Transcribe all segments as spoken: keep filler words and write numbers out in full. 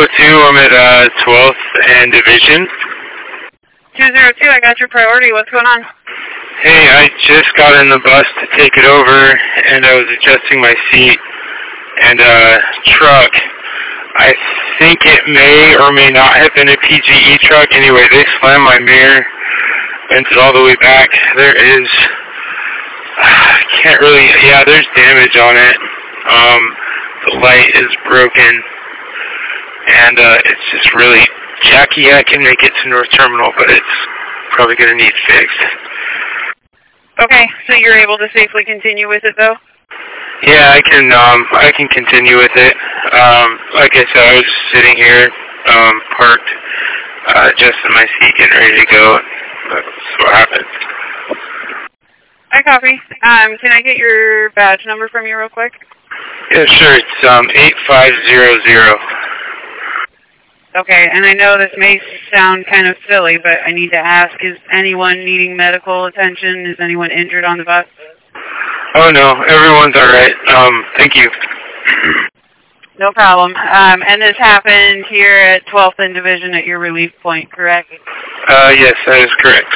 oh two, I'm at uh, twelfth and Division. two zero two, I got your priority. What's going on? Hey, I just got in the bus to take it over, and I was adjusting my seat, and uh, truck, I think it may or may not have been a P G E truck. Anyway, they slammed my mirror, bent it all the way back. There is, I can't really, yeah, there's damage on it. Um, the light is broken, and uh, it's just really jacky. I can make it to North Terminal, but it's probably going to need fixed. Okay, so you're able to safely continue with it, though? Yeah, I can. Um, I can continue with it. Um, like I said, I was sitting here, um, parked, uh, just in my seat, getting ready to go. That's what happened. I copy. Um, can I get your badge number from you real quick? Yeah, sure. It's um eight five zero zero. Okay, and I know this may sound kind of silly, but I need to ask: is anyone needing medical attention? Is anyone injured on the bus? Oh no, everyone's all right. Um, thank you. No problem. Um, and this happened here at twelfth and Division at your relief point, correct? Uh, yes, that is correct.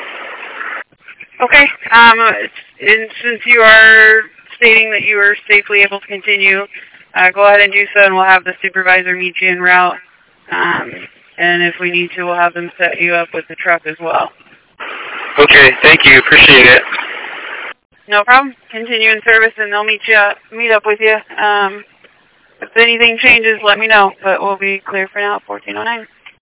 Okay. Um, and since you are stating that you are safely able to continue, uh, go ahead and do so, and we'll have the supervisor meet you en route. Um, and if we need to, we'll have them set you up with the truck as well. Okay, thank you. Appreciate it. No problem. Continue in service, and they'll meet you meet up with you. Um, if anything changes, let me know. But we'll be clear for now at fourteen oh nine.